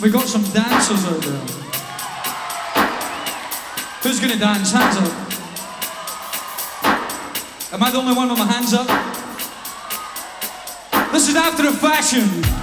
We got some dancers out there. Who's gonna dance? Hands up. Am I the only one with my hands up? This is After a Fashion.